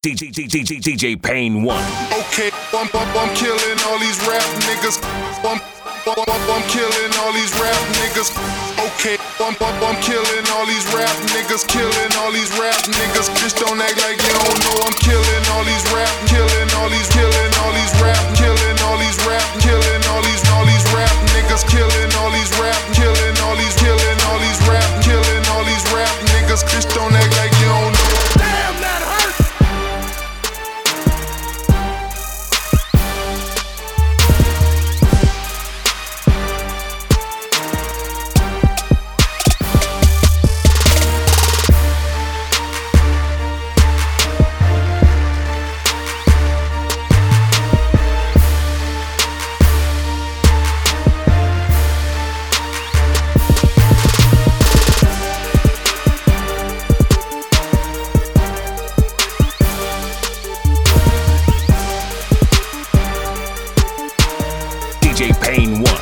DJ Pain 1. Okay, I'm killing all these rap niggas. I'm killing all these rap niggas. Okay, I'm killing all these rap niggas. Killing all these rap niggas. Just don't act like you don't know I'm killing all these rap. Killing all these rap. Killing all these rap. Killing all these rap niggas. Killing all these rap. Killing all these rap. Killing all these rap niggas. Just don't act like you don't know. Damn, that hurt! DJ Pain 1.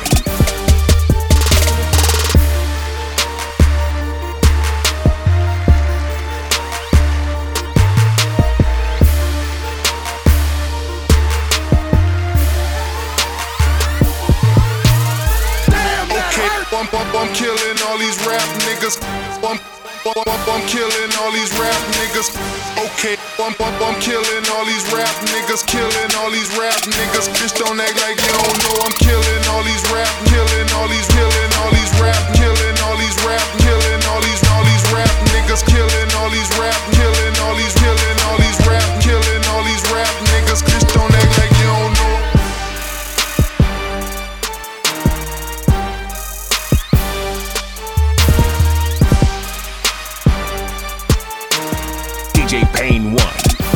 I'm killing all these rap niggas. I'm killing all these rap niggas. Okay, I'm killing all these rap niggas. Killing all these rap niggas. Just don't act like you don't know I'm killing all these rap. Killing all these rap. Killing all these rap. Killing all these rap niggas. Killing all these rap. Killing all these rap. Killing all these rap niggas. Just don't act like you don't know. DJ Pain 1.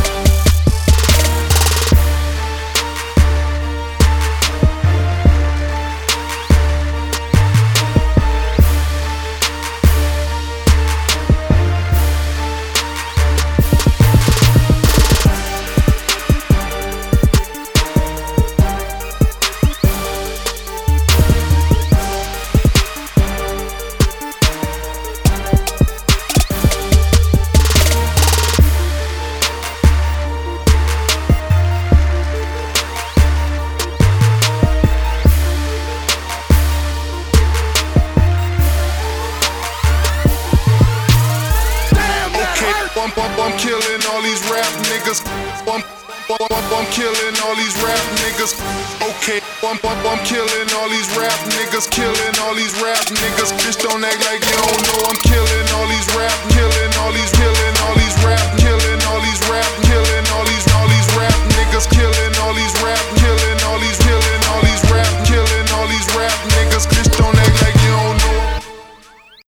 I'm killing all these rap niggas. I'm killing all these rap niggas. Okay, I'm killing all these rap niggas. Killing all these rap niggas. Just don't act like you don't know I'm killing all these rap. Killing all these rap. Killing all these rap.